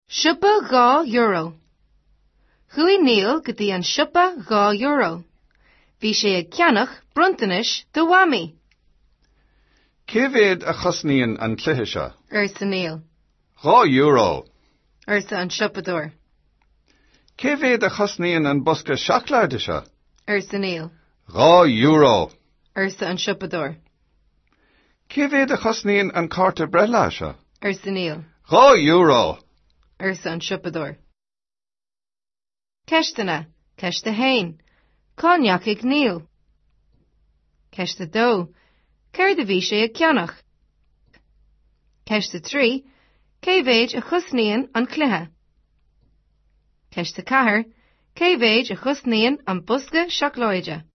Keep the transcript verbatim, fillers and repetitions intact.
Siúpa gá euro. Chuaigh Neil go dtí an siúpa gá euro. Bhí sé ag ceannach bruntanis do whamí. Cé bhéad a chosnaíonn an cluiche seo? Ursa Neil. Dhá euro. Ursa an siopadóir. Cé bhéad a chosnaíonn an bosca seachláirde seo? Ursa Neil. Dhá euro. Ursa an siopadóir. Cé bhéad a chosnaíonn an cárta brella seo? Ursa Neil. Dhá euro. Ursa an siopadóir. Ceistena, ceiste hain, cognac ag Neil. Ceiste dó, céir de bhí sé ag ceannach. Ceiste trí, cé bhéid a chusnaíonn an cluiche. Ceiste cathair, cé bhéid a chusnaíonn an bosca seachláide.